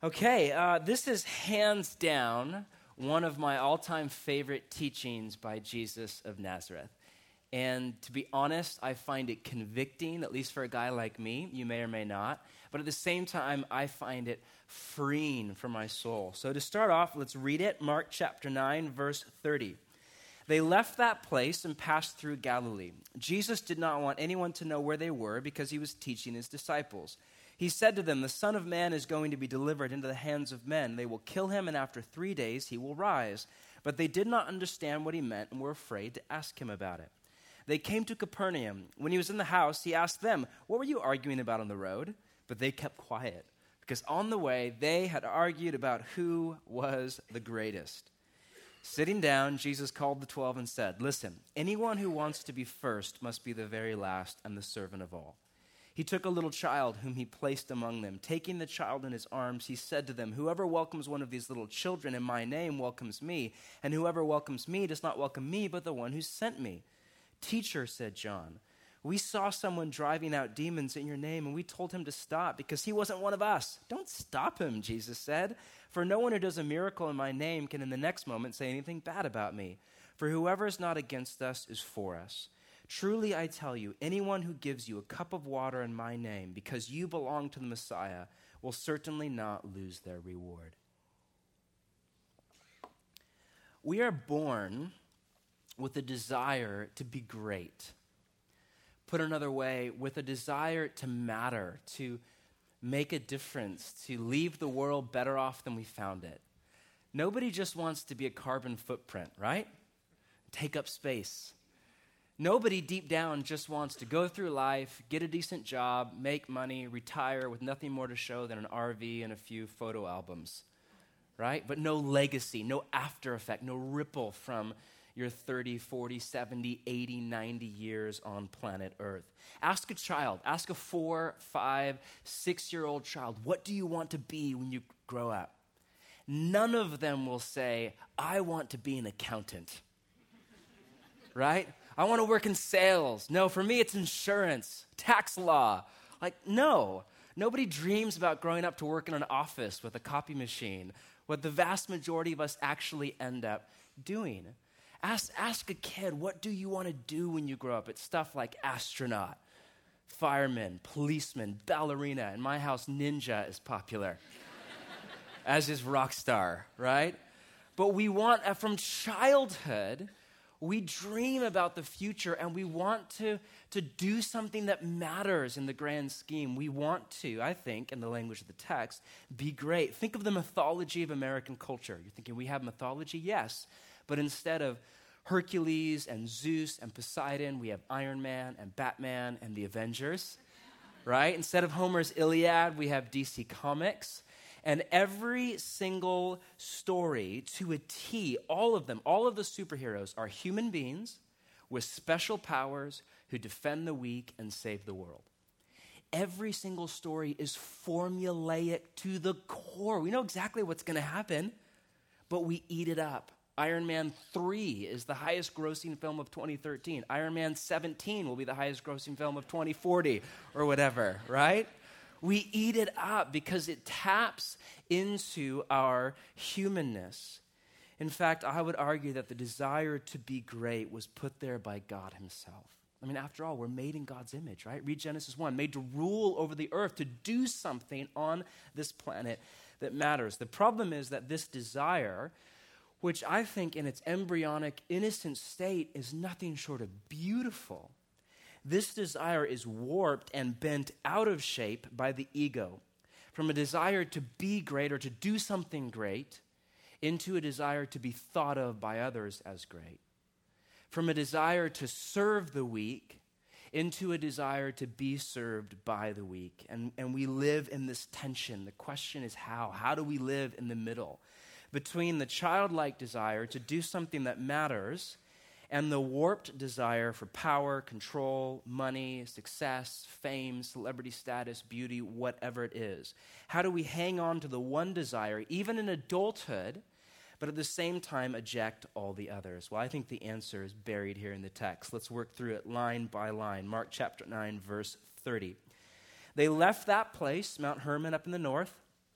This is hands down one of my all-time favorite teachings by Jesus of Nazareth. And to be honest, I find it convicting, at least for a guy like me. You may or may not. But at the same time, I find it freeing for my soul. So to start off, let's read it. Mark chapter 9, verse 30. They left that place and passed through Galilee. Jesus did not want anyone to know where they were because he was teaching his disciples. He said to them, "The Son of Man is going to be delivered into the hands of men. They will kill him, and after 3 days he will rise." But they did not understand what he meant and were afraid to ask him about it. They came to Capernaum. When he was in the house, he asked them, "What were you arguing about on the road?" But they kept quiet, because on the way they had argued about who was the greatest. Sitting down, Jesus called the 12 and said, "Listen, anyone who wants to be first must be the very last and the servant of all." He took a little child whom he placed among them. Taking the child in his arms, he said to them, "Whoever welcomes one of these little children in my name welcomes me, and whoever welcomes me does not welcome me, but the one who sent me." "Teacher," said John, "we saw someone driving out demons in your name, and we told him to stop because he wasn't one of us." "Don't stop him," Jesus said, "for no one who does a miracle in my name can in the next moment say anything bad about me. For whoever is not against us is for us. Truly, I tell you, anyone who gives you a cup of water in my name because you belong to the Messiah will certainly not lose their reward." We are born with a desire to be great. Put another way, with a desire to matter, to make a difference, to leave the world better off than we found it. Nobody just wants to be a carbon footprint, right? Take up space. Nobody deep down just wants to go through life, get a decent job, make money, retire with nothing more to show than an RV and a few photo albums, right? But no legacy, no after effect, no ripple from your 30, 40, 70, 80, 90 years on planet Earth. Ask a child, ask a 4, 5, 6-year-old child, what do you want to be when you grow up? None of them will say, "I want to be an accountant," right? "I want to work in sales." No, for me, it's insurance, tax law. No. Nobody dreams about growing up to work in an office with a copy machine, what the vast majority of us actually end up doing. Ask a kid, what do you want to do when you grow up? It's stuff like astronaut, fireman, policeman, ballerina. In my house, ninja is popular, as is rock star, right? But we want, from childhood, we dream about the future, and we want to do something that matters in the grand scheme. We want to, I think, in the language of the text, be great. Think of the mythology of American culture. You're thinking, we have mythology? Yes. But instead of Hercules and Zeus and Poseidon, we have Iron Man and Batman and the Avengers, right? Instead of Homer's Iliad, we have DC Comics. And every single story to a T, all of them, all of the superheroes are human beings with special powers who defend the weak and save the world. Every single story is formulaic to the core. We know exactly what's going to happen, but we eat it up. Iron Man 3 is the highest grossing film of 2013. Iron Man 17 will be the highest grossing film of 2040 or whatever, right? We eat it up because it taps into our humanness. In fact, I would argue that the desire to be great was put there by God himself. I mean, after all, we're made in God's image, right? Read Genesis 1, made to rule over the earth, to do something on this planet that matters. The problem is that this desire, which I think in its embryonic, innocent state is nothing short of beautiful, this desire is warped and bent out of shape by the ego. From a desire to be great or to do something great into a desire to be thought of by others as great. From a desire to serve the weak into a desire to be served by the weak. And we live in this tension. The question is how? How do we live in the middle between the childlike desire to do something that matters and the warped desire for power, control, money, success, fame, celebrity status, beauty, whatever it is? How do we hang on to the one desire, even in adulthood, but at the same time eject all the others? Well, I think the answer is buried here in the text. Let's work through it line by line. Mark chapter 9, verse 30. They left that place, Mount Hermon up in the north,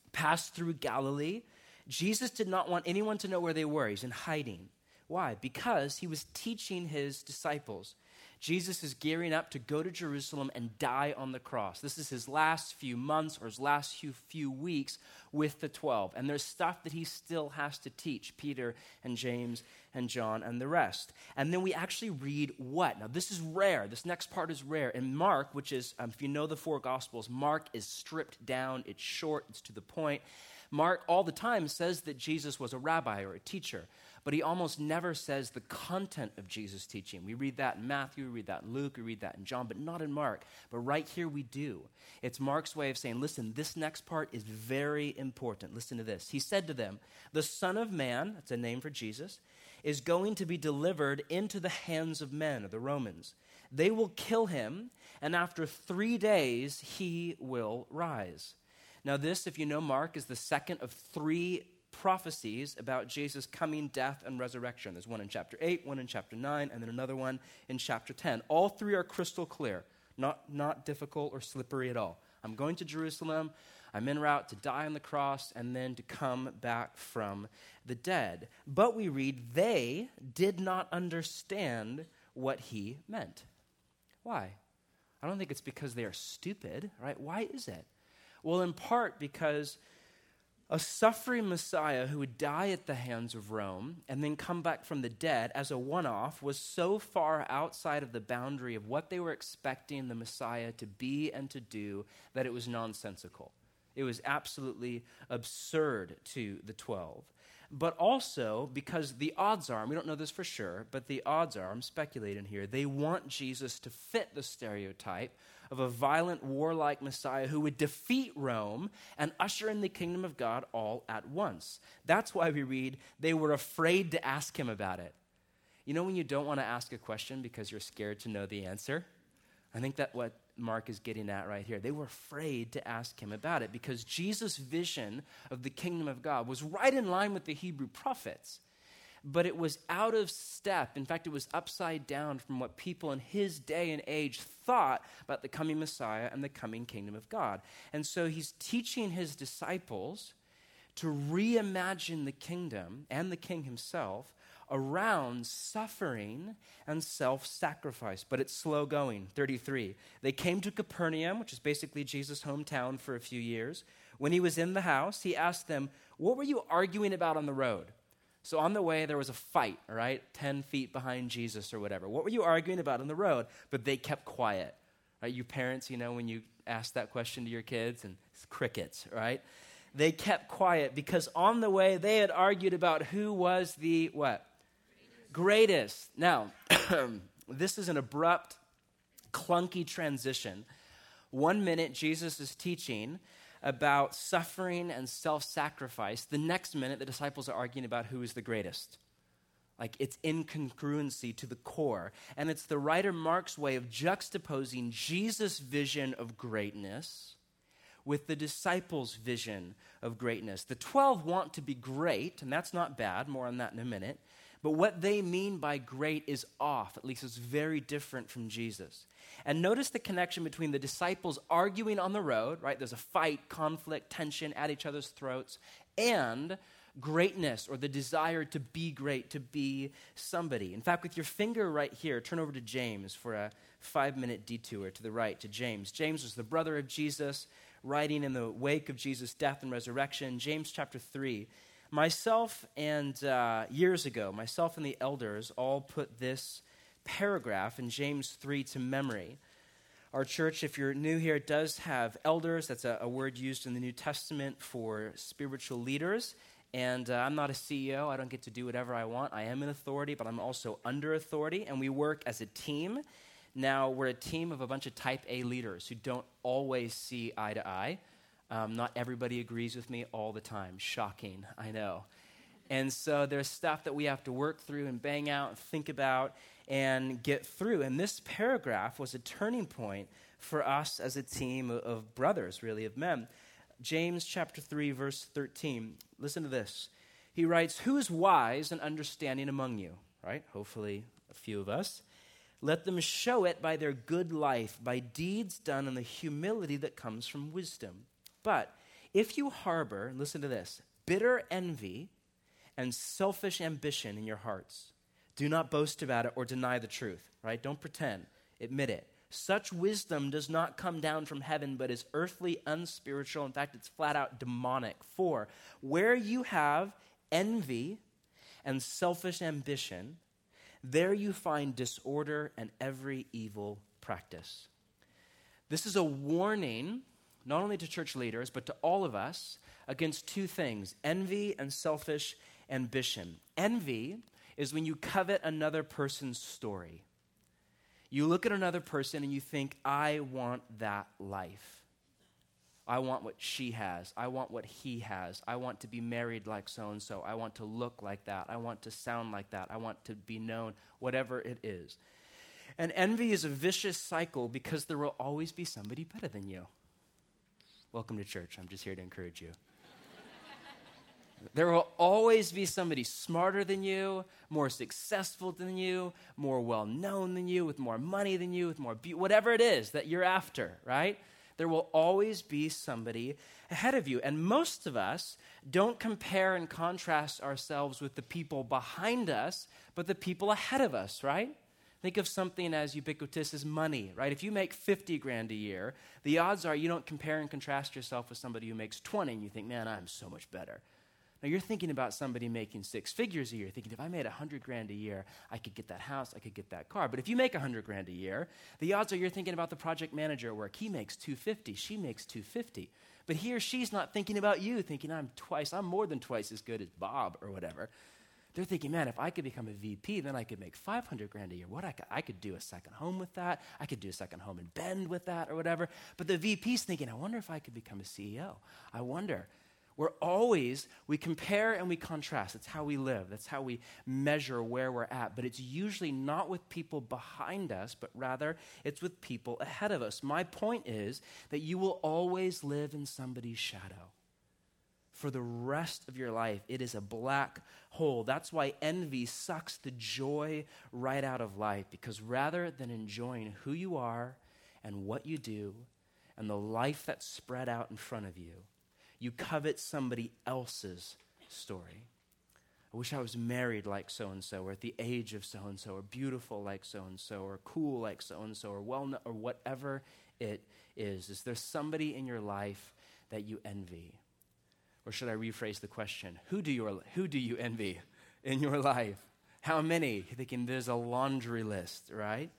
passed through Galilee. Jesus did not want anyone to know where they were. He's in hiding. Why? Because he was teaching his disciples. Jesus is gearing up to go to Jerusalem and die on the cross. This is his last few months or his last few weeks with the 12. And there's stuff that he still has to teach Peter and James and John and the rest. And then we actually read what? Now, this is rare. This next part is rare. In Mark, which is, if you know the four Gospels, Mark is stripped down. It's short. It's to the point. Mark all the time says that Jesus was a rabbi or a teacher, but he almost never says the content of Jesus' teaching. We read that in Matthew, we read that in Luke, we read that in John, but not in Mark. But right here we do. It's Mark's way of saying, listen, this next part is very important. Listen to this. He said to them, the Son of Man, that's a name for Jesus, is going to be delivered into the hands of men, of the Romans. They will kill him, and after 3 days he will rise. Now this, if you know Mark, is the second of 3 prophecies about Jesus' coming, death, and resurrection. There's one in chapter 8, one in chapter 9, and then another one in chapter 10. All 3 are crystal clear, not difficult or slippery at all. I'm going to Jerusalem, I'm en route to die on the cross, and then to come back from the dead. But we read, they did not understand what he meant. Why? I don't think it's because they are stupid, right? Why is it? Well, in part because a suffering Messiah who would die at the hands of Rome and then come back from the dead as a one-off was so far outside of the boundary of what they were expecting the Messiah to be and to do that it was nonsensical. It was absolutely absurd to the 12. But also because the odds are, and we don't know this for sure, but the odds are, I'm speculating here, they want Jesus to fit the stereotype of a violent, warlike Messiah who would defeat Rome and usher in the kingdom of God all at once. That's why we read, they were afraid to ask him about it. You know when you don't want to ask a question because you're scared to know the answer? I think that's what Mark is getting at right here. They were afraid to ask him about it because Jesus' vision of the kingdom of God was right in line with the Hebrew prophets. But it was out of step. In fact, it was upside down from what people in his day and age thought about the coming Messiah and the coming kingdom of God. And so he's teaching his disciples to reimagine the kingdom and the king himself around suffering and self-sacrifice. But it's slow going. 33. They came to Capernaum, which is basically Jesus' hometown for a few years. When he was in the house, he asked them, what were you arguing about on the road? So on the way, there was a fight, all right, 10 feet behind Jesus or whatever. What were you arguing about on the road? But they kept quiet. Right? You parents, you know, when you ask that question to your kids, and it's crickets, right? They kept quiet because on the way, they had argued about who was the what? Greatest. Now, this is an abrupt, clunky transition. 1 minute, Jesus is teaching about suffering and self-sacrifice. The next minute, the disciples are arguing about who is the greatest. Like, it's incongruency to the core. And it's the writer Mark's way of juxtaposing Jesus' vision of greatness with the disciples' vision of greatness. The 12 want to be great, and that's not bad. More on that in a minute. But what they mean by great is off. At least it's very different from Jesus. And notice the connection between the disciples arguing on the road, right? There's a fight, conflict, tension at each other's throats, and greatness or the desire to be great, to be somebody. In fact, with your finger right here, turn over to James for a 5-minute detour to the right to James. James was the brother of Jesus, writing in the wake of Jesus' death and resurrection. James chapter 3. Myself and years ago, myself and the elders all put this paragraph in James 3 to memory. Our church, if you're new here, does have elders. That's a word used in the New Testament for spiritual leaders. And I'm not a CEO. I don't get to do whatever I want. I am an authority, but I'm also under authority. And we work as a team. Now, we're a team of a bunch of type A leaders who don't always see eye to eye. Not everybody agrees with me all the time. Shocking, I know. And so there's stuff that we have to work through and bang out and think about and get through. And this paragraph was a turning point for us as a team of brothers, really, of men. James chapter 3, verse 13. Listen to this. He writes, "Who is wise and understanding among you?" Right? Hopefully a few of us. "Let them show it by their good life, by deeds done in the humility that comes from wisdom. But If you harbor, listen to this, bitter envy and selfish ambition in your hearts, do not boast about it or deny the truth, right? Don't pretend. Admit it. Such wisdom does not come down from heaven, but is earthly, unspiritual. In fact, it's flat out demonic. For where you have envy and selfish ambition, there you find disorder and every evil practice. This is a warning, not only to church leaders, but to all of us, against two things, envy and selfish ambition. Envy is when you covet another person's story. You look at another person and you think, I want that life. I want what she has. I want what he has. I want to be married like so-and-so. I want to look like that. I want to sound like that. I want to be known, whatever it is. And envy is a vicious cycle because there will always be somebody better than you. Welcome to church. I'm just here to encourage you. There will always be somebody smarter than you, more successful than you, more well-known than you, with more money than you, with more whatever it is that you're after, right? There will always be somebody ahead of you. And most of us don't compare and contrast ourselves with the people behind us, but the people ahead of us, right? Think of something as ubiquitous as money, right? If you make 50 grand a year, the odds are you don't compare and contrast yourself with somebody who makes 20 and you think, man, I'm so much better. Now, you're thinking about somebody making 6 figures a year, thinking if I made 100 grand a year, I could get that house, I could get that car. But if you make 100 grand a year, the odds are you're thinking about the project manager at work. He makes 250, she makes 250. But he or she's not thinking about you, thinking I'm more than twice as good as Bob or whatever. They're thinking, man, if I could become a VP, then I could make 500 grand a year. I could do a second home with that. I could do a second home in Bend with that or whatever. But the VP's thinking, I wonder if I could become a CEO. I wonder. We compare and we contrast. That's how we live. That's how we measure where we're at. But it's usually not with people behind us, but rather it's with people ahead of us. My point is that you will always live in somebody's shadow. For the rest of your life, it is a black hole. That's why envy sucks the joy right out of life, because rather than enjoying who you are and what you do and the life that's spread out in front of you, you covet somebody else's story. I wish I was married like so-and-so, or at the age of so-and-so, or beautiful like so-and-so, or cool like so-and-so, or well-known, or whatever it is. Is there somebody in your life that you envy? Or should I rephrase the question? Who do you envy in your life? How many? You're thinking there's a laundry list, right?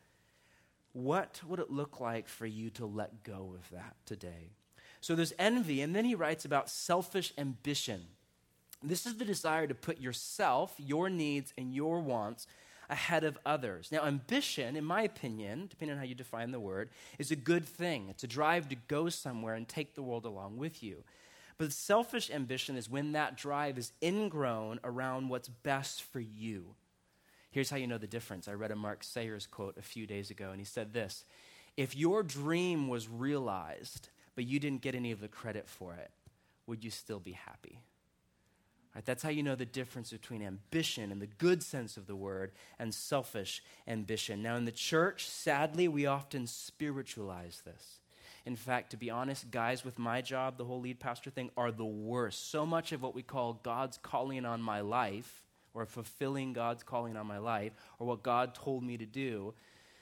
What would it look like for you to let go of that today? So there's envy, and then he writes about selfish ambition. This is the desire to put yourself, your needs, and your wants ahead of others. Now, ambition, in my opinion, depending on how you define the word, is a good thing. It's a drive to go somewhere and take the world along with you. But selfish ambition is when that drive is ingrown around what's best for you. Here's how you know the difference. I read a Mark Sayers quote a few days ago, and he said this: if your dream was realized, but you didn't get any of the credit for it, would you still be happy? Right, that's how you know the difference between ambition in the good sense of the word and selfish ambition. Now, in the church, sadly, we often spiritualize this. In fact, to be honest, guys with my job, the whole lead pastor thing, are the worst. So much of what we call God's calling on my life, or fulfilling God's calling on my life, or what God told me to do,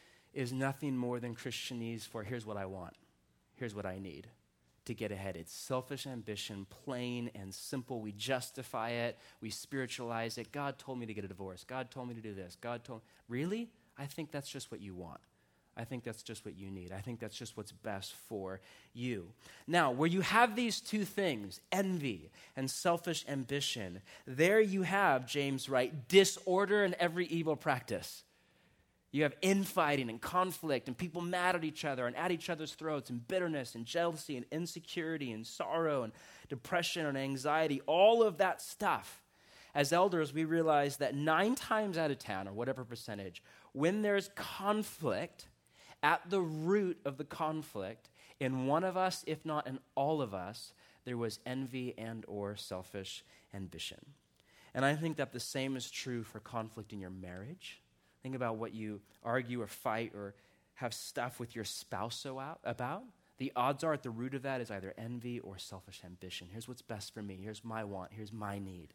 is nothing more than Christianese for here's what I want. Here's what I need to get ahead. It's selfish ambition, plain and simple. We justify it. We spiritualize it. God told me to get a divorce. God told me to do this. Really? I think that's just what you want. I think that's just what you need. I think that's just what's best for you. Now, where you have these two things, envy and selfish ambition, there you have, James writes, disorder and every evil practice. You have infighting and conflict and people mad at each other and at each other's throats, and bitterness and jealousy and insecurity and sorrow and depression and anxiety, all of that stuff. As elders, we realize that 9 times out of 10, or whatever percentage, when there's conflict, at the root of the conflict, in one of us, if not in all of us, there was envy and or selfish ambition. And I think that the same is true for conflict in your marriage. Think about what you argue or fight or have stuff with your spouse about. the odds are at the root of that is either envy or selfish ambition. Here's what's best for me. Here's my want. Here's my need.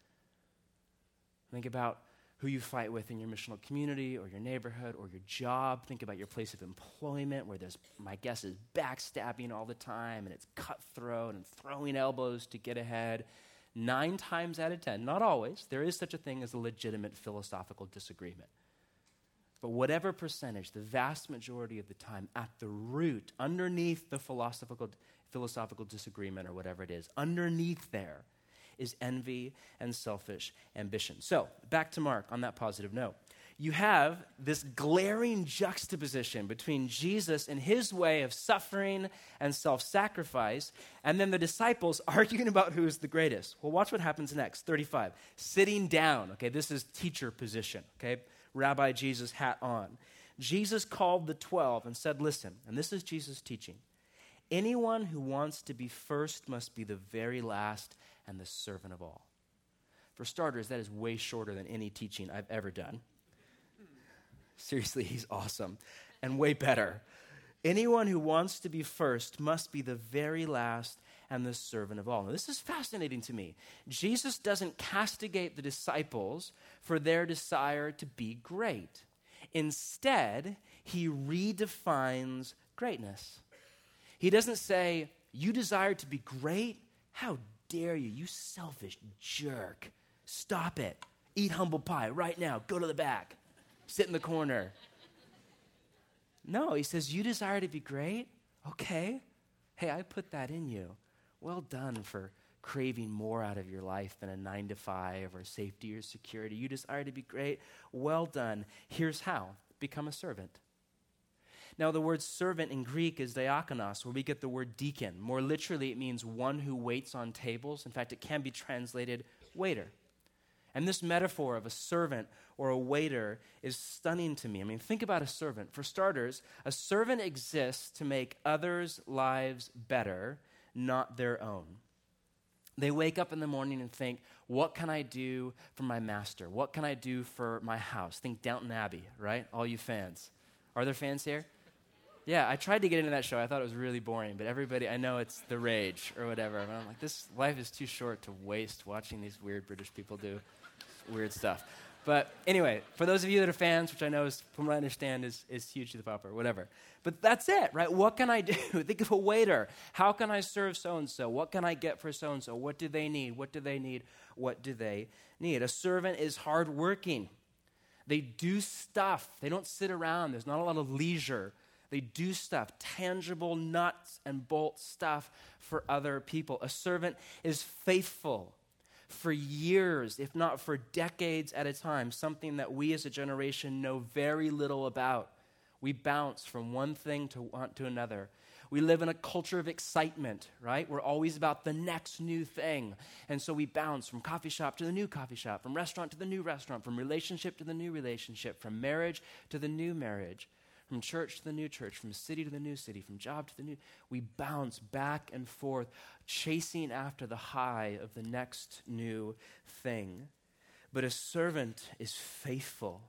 Think about who you fight with in your missional community or your neighborhood or your job. Think about your place of employment where there's, my guess is, backstabbing all the time and it's cutthroat and throwing elbows to get ahead. 9 times out of 10, not always, there is such a thing as a legitimate philosophical disagreement. But whatever percentage, the vast majority of the time, at the root, underneath the philosophical disagreement or whatever it is, underneath there is envy and selfish ambition. So, back to Mark on that positive note. You have this glaring juxtaposition between Jesus and his way of suffering and self-sacrifice, and then the disciples arguing about who's the greatest. Well, watch what happens next, 35. Sitting down, okay, this is teacher position, okay, Rabbi Jesus hat on. Jesus called the 12 and said, listen, and this is Jesus' teaching, anyone who wants to be first must be the very last and the servant of all. For starters, that is way shorter than any teaching I've ever done. Seriously, he's awesome and way better. Anyone who wants to be first must be the very last and the servant of all. Now, this is fascinating to me. Jesus doesn't castigate the disciples for their desire to be great. Instead, he redefines greatness. He doesn't say, you desire to be great? How dare you, you selfish jerk. Stop it. Eat humble pie right now. Go to the back. Sit in the corner. No, he says, you desire to be great? Okay. Hey, I put that in you. Well done for craving more out of your life than a 9-to-5 or safety or security. You desire to be great? Well done. Here's how. Become a servant. Now, the word servant in Greek is diakonos, where we get the word deacon. More literally, it means one who waits on tables. In fact, it can be translated waiter. And this metaphor of a servant or a waiter is stunning to me. I mean, think about a servant. For starters, a servant exists to make others' lives better, not their own. They wake up in the morning and think, what can I do for my master? What can I do for my house? Think Downton Abbey, right? All you fans. Are there fans here? Yeah, I tried to get into that show. I thought it was really boring, but everybody, I know it's The Rage or whatever. And I'm like, this life is too short to waste watching these weird British people do weird stuff. But anyway, for those of you that are fans, which I know is, from what I understand, is hugely popular, whatever. But that's it, right? What can I do? Think of a waiter. How can I serve so-and-so? What can I get for so-and-so? What do they need? What do they need? What do they need? A servant is hardworking. They do stuff. They don't sit around. There's not a lot of leisure. They do stuff, tangible nuts and bolts stuff for other people. A servant is faithful for years, if not for decades at a time, something that we as a generation know very little about. We bounce from one thing to another. We live in a culture of excitement, right? We're always about the next new thing. And so we bounce from coffee shop to the new coffee shop, from restaurant to the new restaurant, from relationship to the new relationship, from marriage to the new marriage, from church to the new church, from city to the new city, from job to the new. We bounce back and forth, chasing after the high of the next new thing. But a servant is faithful.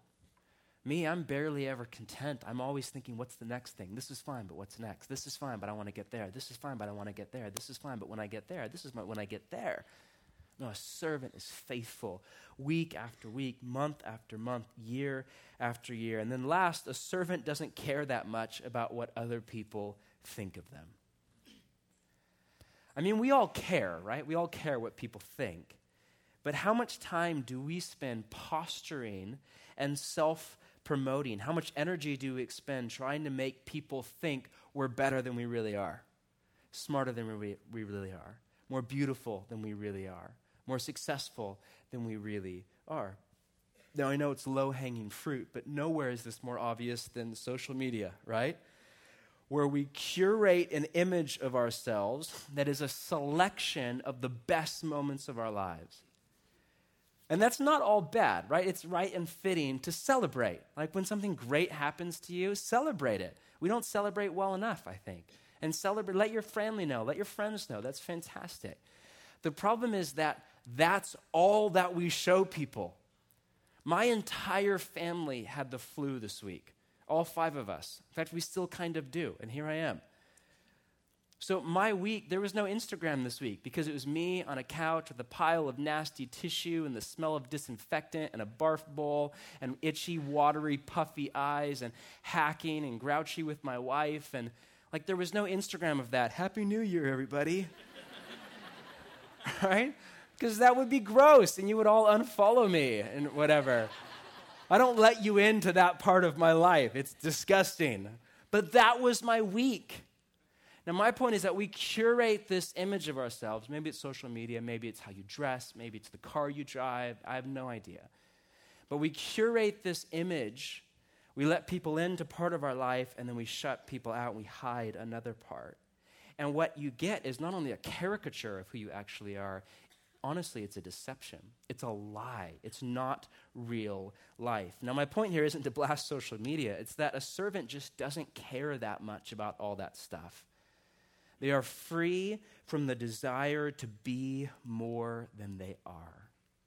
Me, I'm barely ever content. I'm always thinking, what's the next thing? This is fine, but what's next? This is fine, but I want to get there. This is fine, but I want to get there. This is fine, but when I get there, this is when I get there. No, a servant is faithful week after week, month after month, year after year. And then last, a servant doesn't care that much about what other people think of them. I mean, we all care, right? We all care what people think. But how much time do we spend posturing and self-promoting? How much energy do we expend trying to make people think we're better than we really are, smarter than we really are, more beautiful than we really are, more successful than we really are? Now, I know it's low-hanging fruit, but nowhere is this more obvious than social media, right? Where we curate an image of ourselves that is a selection of the best moments of our lives. And that's not all bad, right? It's right and fitting to celebrate. Like when something great happens to you, celebrate it. We don't celebrate well enough, I think. And celebrate, let your family know, let your friends know. That's fantastic. The problem is that that's all that we show people. My entire family had the flu this week. All 5 of us. In fact, we still kind of do, and here I am. So my week, there was no Instagram this week because it was me on a couch with a pile of nasty tissue and the smell of disinfectant and a barf bowl and itchy, watery, puffy eyes and hacking and grouchy with my wife. And like there was no Instagram of that. Happy New Year, everybody. Right? Because that would be gross and you would all unfollow me and whatever. I don't let you into that part of my life. It's disgusting. But that was my week. Now, my point is that we curate this image of ourselves. Maybe it's social media, maybe it's how you dress, maybe it's the car you drive. I have no idea. But we curate this image. We let people into part of our life, and then we shut people out, and we hide another part. And what you get is not only a caricature of who you actually are, honestly, it's a deception. It's a lie. It's not real life. Now, my point here isn't to blast social media. It's that a servant just doesn't care that much about all that stuff. They are free from the desire to be more than they are.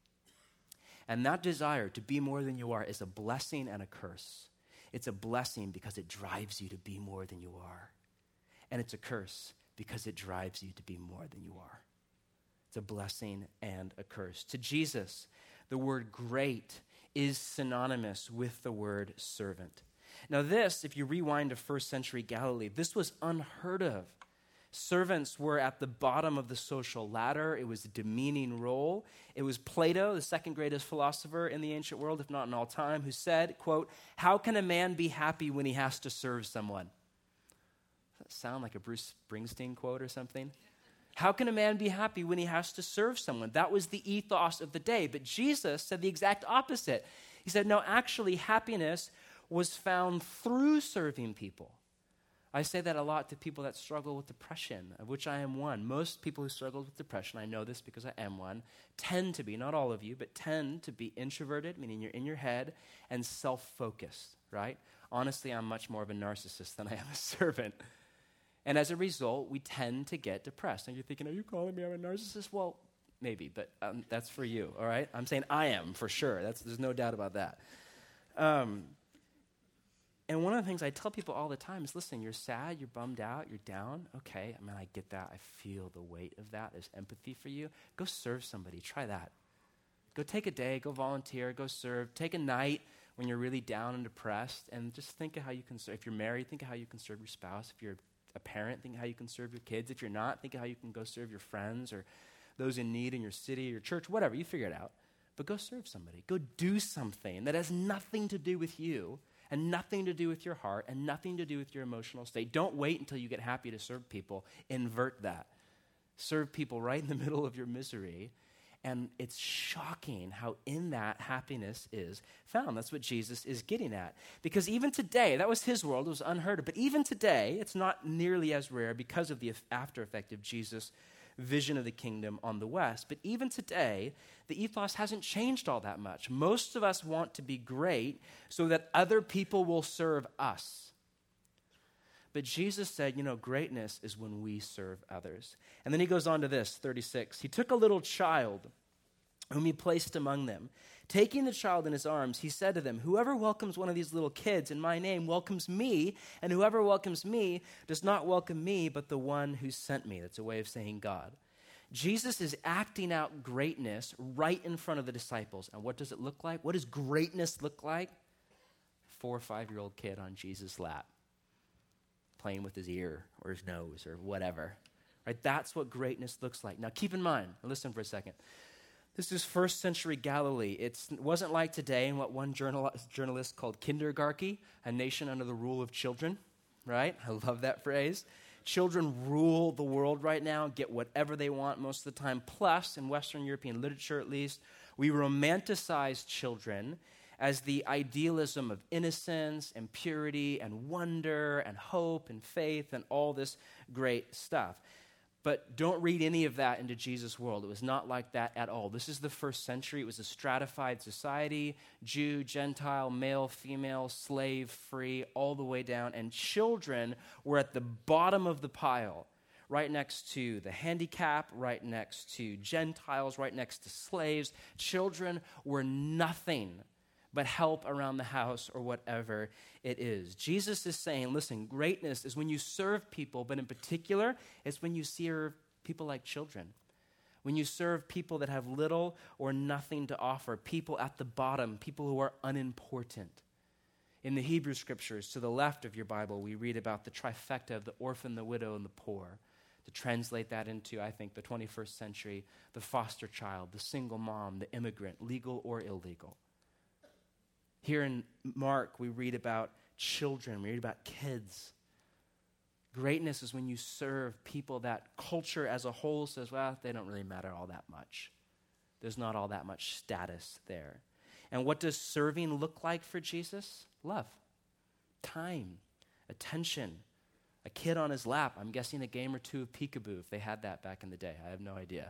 And that desire to be more than you are is a blessing and a curse. It's a blessing because it drives you to be more than you are. And it's a curse because it drives you to be more than you are. It's a blessing and a curse. To Jesus, the word great is synonymous with the word servant. Now this, if you rewind to first century Galilee, this was unheard of. Servants were at the bottom of the social ladder. It was a demeaning role. It was Plato, the second greatest philosopher in the ancient world, if not in all time, who said, quote, "How can a man be happy when he has to serve someone?" Does that sound like a Bruce Springsteen quote or something? How can a man be happy when he has to serve someone? That was the ethos of the day. But Jesus said the exact opposite. He said, no, actually, happiness was found through serving people. I say that a lot to people that struggle with depression, of which I am one. Most people who struggle with depression, I know this because I am one, tend to be, not all of you, but tend to be introverted, meaning you're in your head, and self-focused, right? Honestly, I'm much more of a narcissist than I am a servant. And as a result, we tend to get depressed. And you're thinking, are you calling me I'm a narcissist? Well, maybe, but that's for you, all right? I'm saying I am, for sure. There's no doubt about that. And one of the things I tell people all the time is, listen, you're sad, you're bummed out, you're down. Okay, I mean, I get that. I feel the weight of that. There's empathy for you. Go serve somebody. Try that. Go take a day. Go volunteer. Go serve. Take a night when you're really down and depressed, and just think of how you can serve. If you're married, think of how you can serve your spouse. If you're a parent, think of how you can serve your kids. If you're not, think of how you can go serve your friends or those in need in your city or your church, whatever. You figure it out. But go serve somebody. Go do something that has nothing to do with you, and nothing to do with your heart, and nothing to do with your emotional state. Don't wait until you get happy to serve people. Invert that. Serve people right in the middle of your misery. And it's shocking how in that happiness is found. That's what Jesus is getting at. Because even today, that was his world, it was unheard of. But even today, it's not nearly as rare because of the after effect of Jesus' vision of the kingdom on the West. But even today, the ethos hasn't changed all that much. Most of us want to be great so that other people will serve us. But Jesus said, greatness is when we serve others. And then he goes on to this, 36. He took a little child whom he placed among them. Taking the child in his arms, he said to them, "Whoever welcomes one of these little kids in my name welcomes me, and whoever welcomes me does not welcome me, but the one who sent me." That's a way of saying God. Jesus is acting out greatness right in front of the disciples. And what does it look like? What does greatness look like? 4 or 5-year-old kid on Jesus' lap, playing with his ear or his nose or whatever. Right? That's what greatness looks like. Now keep in mind, listen for a second. This is first century Galilee. It wasn't like today in what one journalist called kindergarchy, a nation under the rule of children, right? I love that phrase. Children rule the world right now, get whatever they want most of the time. Plus, in Western European literature at least, we romanticize children as the idealism of innocence and purity and wonder and hope and faith and all this great stuff. But don't read any of that into Jesus' world. It was not like that at all. This is the first century. It was a stratified society, Jew, Gentile, male, female, slave, free, all the way down. And children were at the bottom of the pile, right next to the handicap, right next to Gentiles, right next to slaves. Children were nothing but help around the house or whatever it is. Jesus is saying, listen, greatness is when you serve people, but in particular, it's when you serve people like children. When you serve people that have little or nothing to offer, people at the bottom, people who are unimportant. In the Hebrew scriptures, to the left of your Bible, we read about the trifecta of the orphan, the widow, and the poor. To translate that into, I think, the 21st century, the foster child, the single mom, the immigrant, legal or illegal. Here in Mark, we read about children, we read about kids. Greatness is when you serve people that culture as a whole says, well, they don't really matter all that much. There's not all that much status there. And what does serving look like for Jesus? Love, time, attention, a kid on his lap. I'm guessing a game or two of peekaboo if they had that back in the day. I have no idea.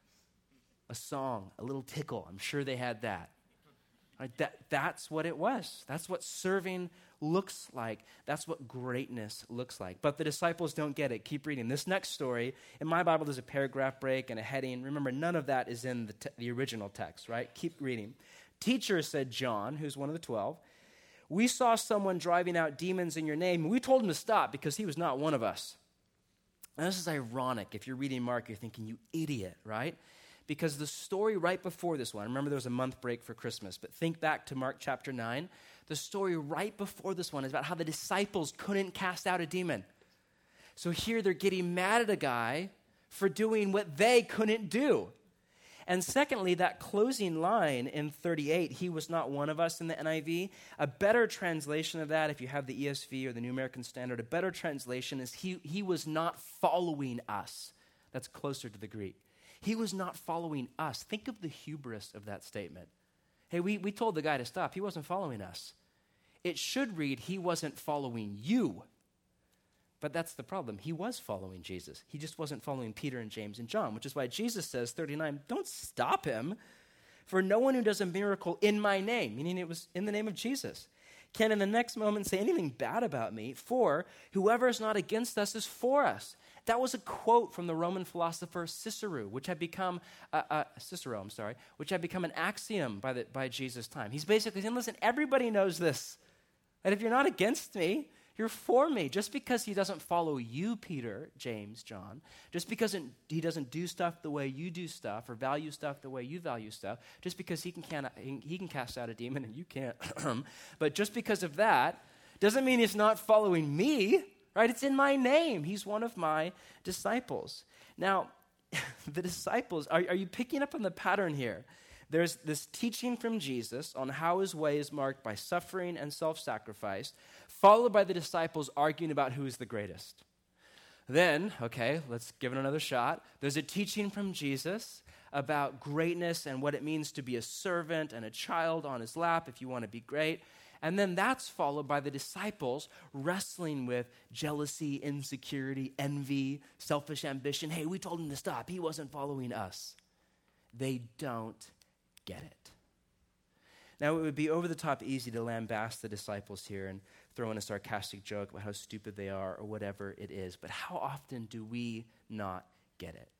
A song, a little tickle. I'm sure they had that. Right? That's what it was. That's what serving looks like. That's what greatness looks like. But the disciples don't get it. Keep reading. This next story, in my Bible, there's a paragraph break and a heading. Remember, none of that is in the original text, right? Keep reading. Teacher, said John, who's one of the 12, we saw someone driving out demons in your name, and we told him to stop because he was not one of us. And this is ironic. If you're reading Mark, you're thinking, you idiot, right? Because the story right before this one, remember there was a month break for Christmas, but think back to Mark chapter 9. The story right before this one is about how the disciples couldn't cast out a demon. So here they're getting mad at a guy for doing what they couldn't do. And secondly, that closing line in 38, he was not one of us in the NIV. A better translation of that, if you have the ESV or the New American Standard, a better translation is he was not following us. That's closer to the Greek. He was not following us. Think of the hubris of that statement. Hey, we told the guy to stop. He wasn't following us. It should read, he wasn't following you. But that's the problem. He was following Jesus. He just wasn't following Peter and James and John, which is why Jesus says, 39, don't stop him. For no one who does a miracle in my name, meaning it was in the name of Jesus, can in the next moment say anything bad about me, for whoever is not against us is for us. That was a quote from the Roman philosopher Cicero, which had become which had become an axiom by Jesus' time. He's basically saying, listen, everybody knows this. And if you're not against me, you're for me. Just because he doesn't follow you, Peter, James, John, just because he doesn't do stuff the way you do stuff or value stuff the way you value stuff, just because he can cast out a demon and you can't, but just because of that doesn't mean he's not following me, right? It's in my name. He's one of my disciples. Now, the disciples, are you picking up on the pattern here? There's this teaching from Jesus on how his way is marked by suffering and self-sacrifice, followed by the disciples arguing about who is the greatest. Then, okay, let's give it another shot. There's a teaching from Jesus about greatness and what it means to be a servant and a child on his lap if you want to be great. And then that's followed by the disciples wrestling with jealousy, insecurity, envy, selfish ambition. Hey, we told him to stop. He wasn't following us. They don't get it. Now, it would be over the top easy to lambast the disciples here and throw in a sarcastic joke about how stupid they are or whatever it is, but how often do we not get it?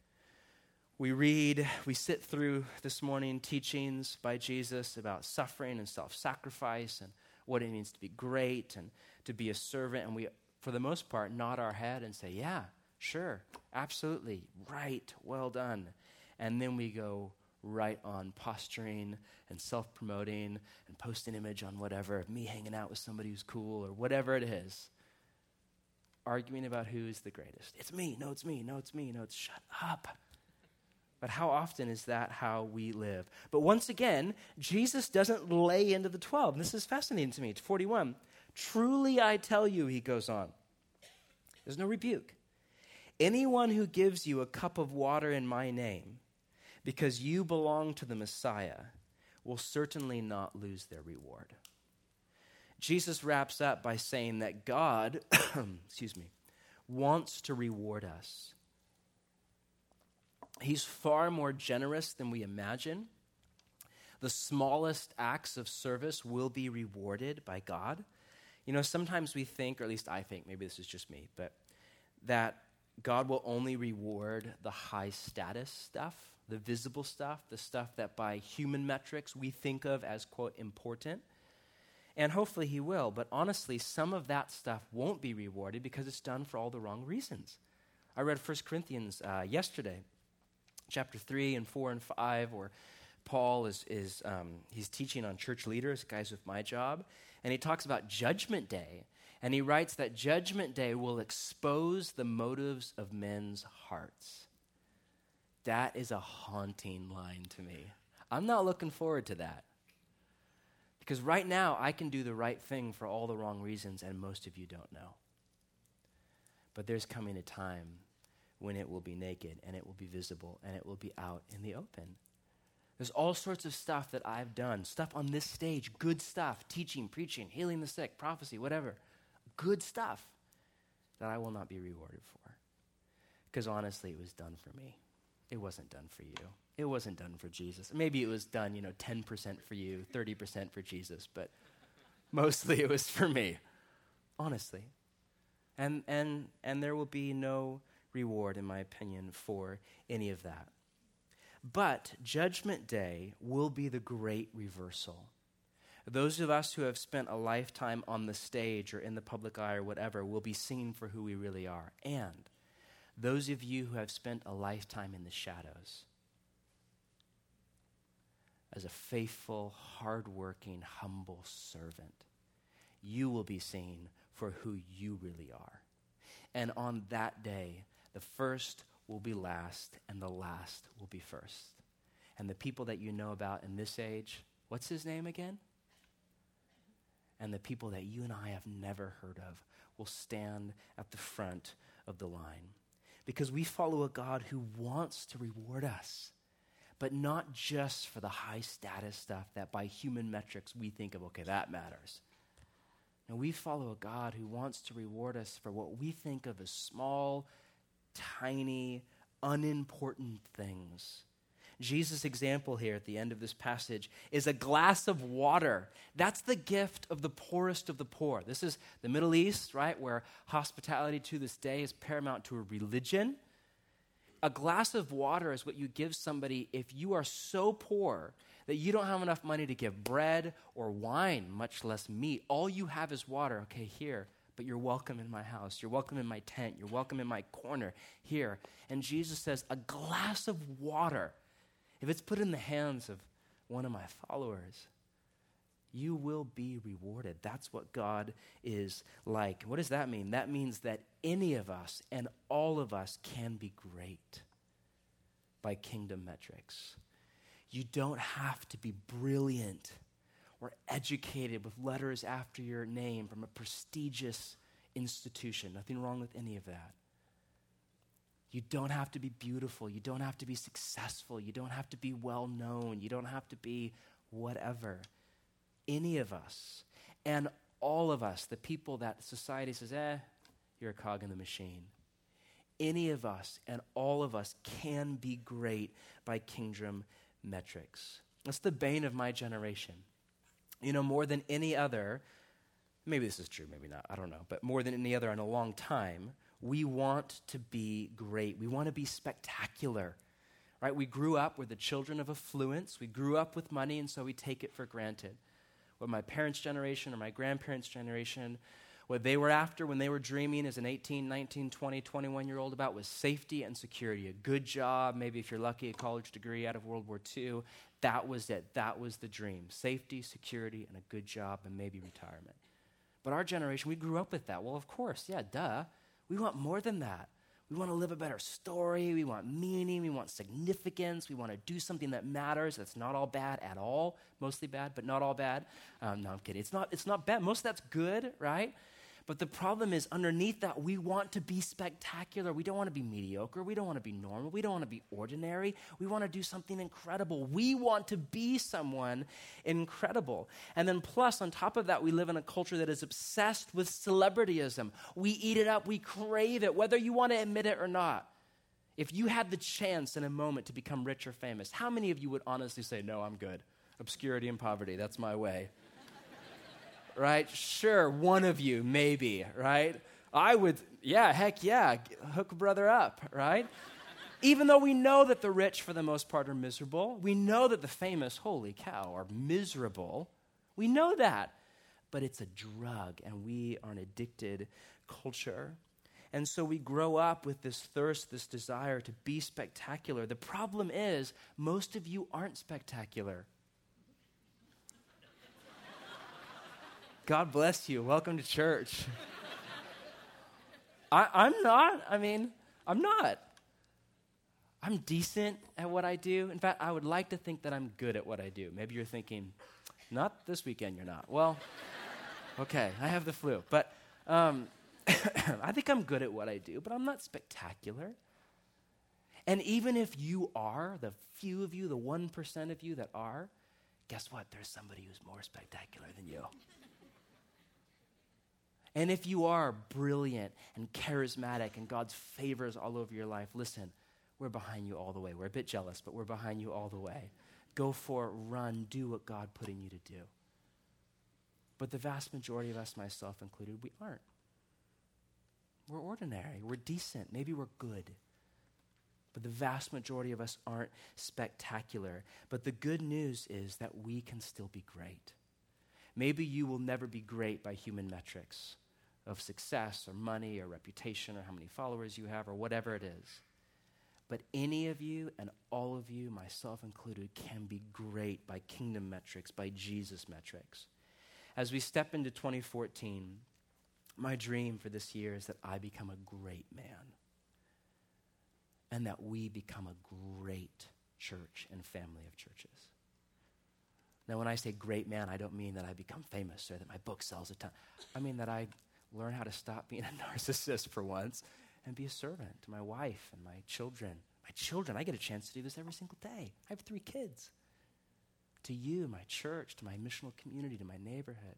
We sit through this morning teachings by Jesus about suffering and self-sacrifice and what it means to be great and to be a servant, and we, for the most part, nod our head and say, yeah, sure, absolutely, right, well done. And then we go right on posturing and self-promoting and post an image on whatever, of me hanging out with somebody who's cool or whatever it is, arguing about who's the greatest. It's me, no, it's me, no, it's me, no, it's shut up. But how often is that how we live? But once again, Jesus doesn't lay into the 12. This is fascinating to me. It's 41. Truly I tell you, he goes on. There's no rebuke. Anyone who gives you a cup of water in my name, because you belong to the Messiah, will certainly not lose their reward. Jesus wraps up by saying that God, wants to reward us. He's far more generous than we imagine. The smallest acts of service will be rewarded by God. You know, sometimes we think, or at least I think, maybe this is just me, but that God will only reward the high status stuff. the visible stuff, the stuff that by human metrics we think of as, quote, important. And hopefully he will, but honestly, some of that stuff won't be rewarded because it's done for all the wrong reasons. I read 1 Corinthians yesterday, chapter 3 and 4 and 5, where Paul he's teaching on church leaders, guys with my job, and he talks about Judgment Day, and he writes that Judgment Day will expose the motives of men's hearts. That is a haunting line to me. I'm not looking forward to that. Because right now, I can do the right thing for all the wrong reasons, and most of you don't know. But there's coming a time when it will be naked, and it will be visible, and it will be out in the open. There's all sorts of stuff that I've done, stuff on this stage, good stuff, teaching, preaching, healing the sick, prophecy, whatever. Good stuff that I will not be rewarded for. Because honestly, it was done for me. It wasn't done for you. It wasn't done for Jesus. Maybe it was done, 10% for you, 30% for Jesus, but mostly it was for me, honestly. And there will be no reward, in my opinion, for any of that. But Judgment Day will be the great reversal. Those of us who have spent a lifetime on the stage or in the public eye or whatever will be seen for who we really are. And those of you who have spent a lifetime in the shadows, as a faithful, hardworking, humble servant, you will be seen for who you really are. And on that day, the first will be last, and the last will be first. And the people that you know about in this age, what's his name again? And the people that you and I have never heard of will stand at the front of the line. Because we follow a God who wants to reward us, but not just for the high status stuff that by human metrics we think of, okay, that matters. And we follow a God who wants to reward us for what we think of as small, tiny, unimportant things. Jesus' example here at the end of this passage is a glass of water. That's the gift of the poorest of the poor. This is the Middle East, right, where hospitality to this day is paramount to a religion. A glass of water is what you give somebody if you are so poor that you don't have enough money to give bread or wine, much less meat. All you have is water. Okay, here, but you're welcome in my house. You're welcome in my tent. You're welcome in my corner here. And Jesus says, a glass of water, if it's put in the hands of one of my followers, you will be rewarded. That's what God is like. What does that mean? That means that any of us and all of us can be great by kingdom metrics. You don't have to be brilliant or educated with letters after your name from a prestigious institution. Nothing wrong with any of that. You don't have to be beautiful. You don't have to be successful. You don't have to be well known. You don't have to be whatever. Any of us and all of us, the people that society says, you're a cog in the machine. Any of us and all of us can be great by kingdom metrics. That's the bane of my generation. More than any other, maybe this is true, maybe not, I don't know, but more than any other in a long time, we want to be great. We want to be spectacular, right? We grew up, we're the children of affluence. We grew up with money, and so we take it for granted. What my parents' generation or my grandparents' generation, what they were after when they were dreaming as an 18, 19, 20, 21-year-old about was safety and security, a good job, maybe if you're lucky, a college degree out of World War II. That was it. That was the dream. Safety, security, and a good job, and maybe retirement. But our generation, we grew up with that. Well, of course, yeah, duh. We want more than that. We want to live a better story. We want meaning. We want significance. We want to do something that matters. That's not all bad at all. Mostly bad, but not all bad. No, I'm kidding. It's not bad. Most of that's good, right? But the problem is underneath that, we want to be spectacular. We don't want to be mediocre. We don't want to be normal. We don't want to be ordinary. We want to do something incredible. We want to be someone incredible. And then plus, on top of that, we live in a culture that is obsessed with celebrityism. We eat it up. We crave it, whether you want to admit it or not. If you had the chance in a moment to become rich or famous, how many of you would honestly say, no, I'm good. Obscurity and poverty, that's my way. Right? Sure, one of you, maybe, right? I would, yeah, heck yeah, hook a brother up, right? Even though we know that the rich, for the most part, are miserable, we know that the famous, holy cow, are miserable. We know that. But it's a drug, and we are an addicted culture. And so we grow up with this thirst, this desire to be spectacular. The problem is, most of you aren't spectacular. God bless you. Welcome to church. I'm not. I'm not. I'm decent at what I do. In fact, I would like to think that I'm good at what I do. Maybe you're thinking, not this weekend you're not. Well, okay, I have the flu. But I think I'm good at what I do, but I'm not spectacular. And even if you are, the few of you, the 1% of you that are, guess what? There's somebody who's more spectacular than you. And if you are brilliant and charismatic and God's favors all over your life, listen, we're behind you all the way. We're a bit jealous, but we're behind you all the way. Go for it, run, do what God put in you to do. But the vast majority of us, myself included, we aren't. We're ordinary, we're decent, maybe we're good. But the vast majority of us aren't spectacular. But the good news is that we can still be great. Maybe you will never be great by human metrics of success or money or reputation or how many followers you have or whatever it is. But any of you and all of you, myself included, can be great by kingdom metrics, by Jesus metrics. As we step into 2014, my dream for this year is that I become a great man and that we become a great church and family of churches. Now, when I say great man, I don't mean that I become famous or that my book sells a ton. I mean that I learn how to stop being a narcissist for once and be a servant to my wife and my children. My children, I get a chance to do this every single day. I have 3 kids. To you, my church, to my missional community, to my neighborhood.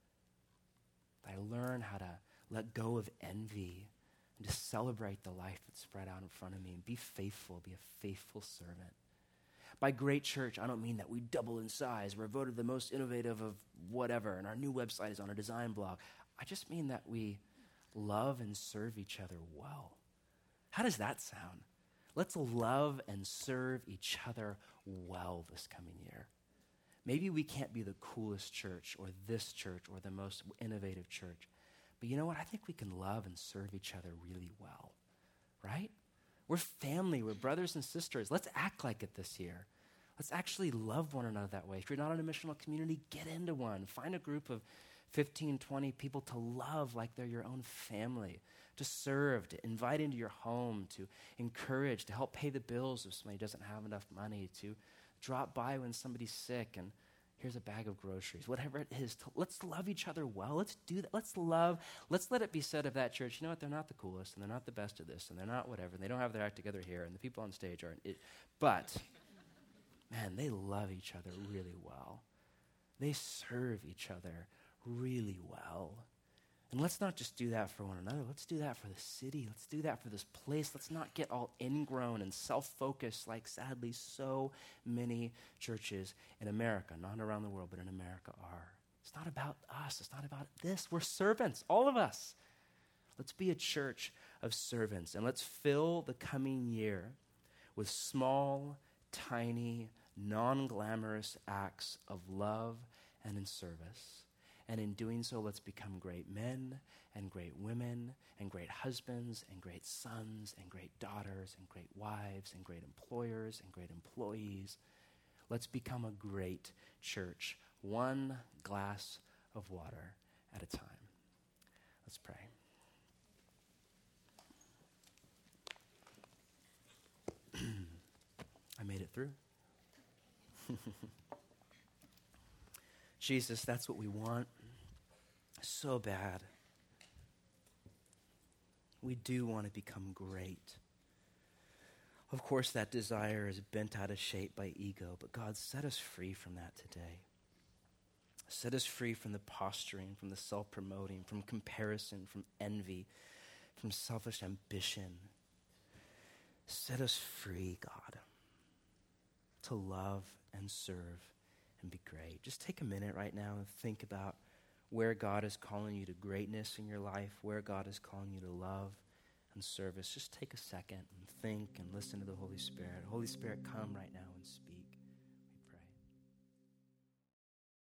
I learn how to let go of envy and to celebrate the life that's spread out in front of me and be faithful, be a faithful servant. By great church, I don't mean that we double in size. We're voted the most innovative of whatever, and our new website is on a design blog. I just mean that we love and serve each other well. How does that sound? Let's love and serve each other well this coming year. Maybe we can't be the coolest church or this church or the most innovative church. But you know what? I think we can love and serve each other really well, right? We're family. We're brothers and sisters. Let's act like it this year. Let's actually love one another that way. If you're not in a missional community, get into one. Find a group of 15, 20 people to love like they're your own family, to serve, to invite into your home, to encourage, to help pay the bills if somebody doesn't have enough money, to drop by when somebody's sick and here's a bag of groceries, whatever it is. Let's love each other well. Let's do that. Let's let it be said of that church, you know what, they're not the coolest and they're not the best at this and they're not whatever and they don't have their act together here and the people on stage aren't it. But, man, they love each other really well. They serve each other really well. And let's not just do that for one another. Let's do that for the city. Let's do that for this place. Let's not get all ingrown and self-focused like, sadly, so many churches in America, not around the world, but in America are. It's not about us. It's not about this. We're servants, all of us. Let's be a church of servants, and let's fill the coming year with small, tiny, non-glamorous acts of love and in service. And in doing so, let's become great men and great women and great husbands and great sons and great daughters and great wives and great employers and great employees. Let's become a great church, one glass of water at a time. Let's pray. I made it through. Jesus, that's what we want so bad. We do want to become great. Of course, that desire is bent out of shape by ego, but God, set us free from that today. Set us free from the posturing, from the self-promoting, from comparison, from envy, from selfish ambition. Set us free, God, to love and serve and be great. Just take a minute right now and think about where God is calling you to greatness in your life, where God is calling you to love, and service, just take a second and think and listen to the Holy Spirit. Holy Spirit, come right now and speak.